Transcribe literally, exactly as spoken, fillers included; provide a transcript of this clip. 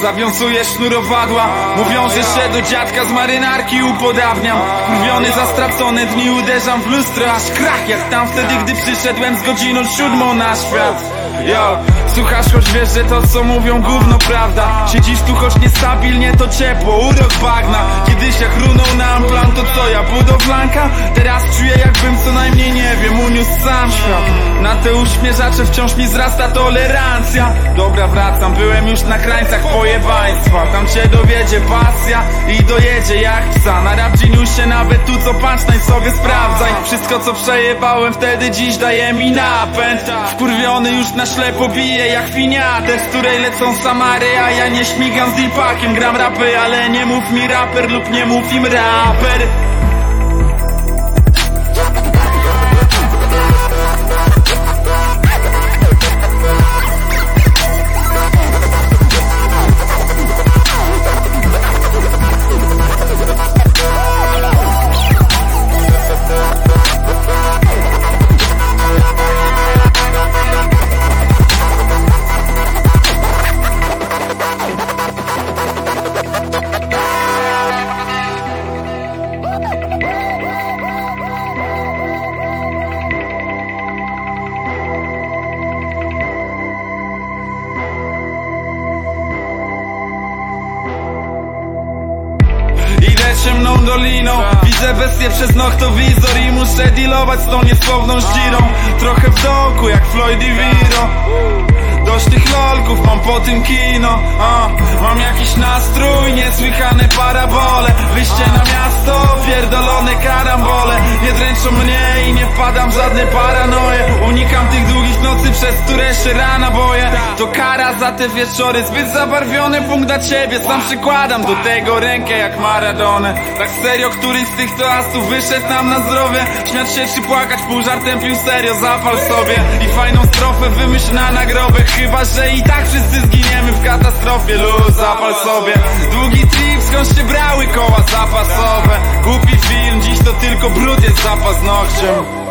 Zawiązuję sznurowadła, mówią, że się do dziadka z marynarki upodabniam. Wkurwiony za stracone dni uderzam w lustro, aż krach jak tam wtedy, gdy przyszedłem z godziną siódmą na świat. Yo, słuchasz, choć wiesz, że to co mówią gówno prawda. Siedzisz tu, choć niestabilnie, to ciepło, urok bagna. Kiedyś jak runął nam plan, to co ja, budowlanka? Teraz czuję, jakbym co najmniej, nie wiem, uniósł sam świat. Na te uśmierzacze wciąż mi wzrasta tolerancja. Dobra, wracam, byłem już na krańcach pojebaństwa. Tam cię dowiedzie pasja i dojedzie jak psa. Na rap geniusie nawet tu co punchline sobie sprawdzaj. Wszystko co przejebałem wtedy dziś daje mi napęd. Wkurwiony już na ślepo bije jak finiatek, z której lecą samary, a ja nie śmigam z deepakiem. Gram rapy, ale nie mów mi raper lub nie mów im raper. Ciemną doliną widzę bestię przez noktowizor i muszę dealować z tą niesłowną żirą. Trochę w dołku jak Floyd i Viro. Dość tych lolków, mam po tym kino. A, mam jakiś nastrój, niesłychane parabole. Wyjście na miasto, pierdolone karambole. Nie dręczą mnie i nie wpadam w żadne paranoje. Unikam tych długich nocy, przez które się rana boję. To kara za te wieczory zbyt zabarwione. Punkt dla ciebie, sam przykładam do tego rękę jak Maradonę. Tak serio, któryś z tych toastów wyszedł nam na zdrowie? Śmiać się czy płakać, pół żartem, pił serio, zapal sobie. I fajną strofę wymyśl na nagrobek. Chyba że i tak wszyscy zginiemy w katastrofie. Luz, zapal sobie. Długi trip, skąd się brały koła zapasowe. Głupi film, dziś to tylko brud jest za paznokciem.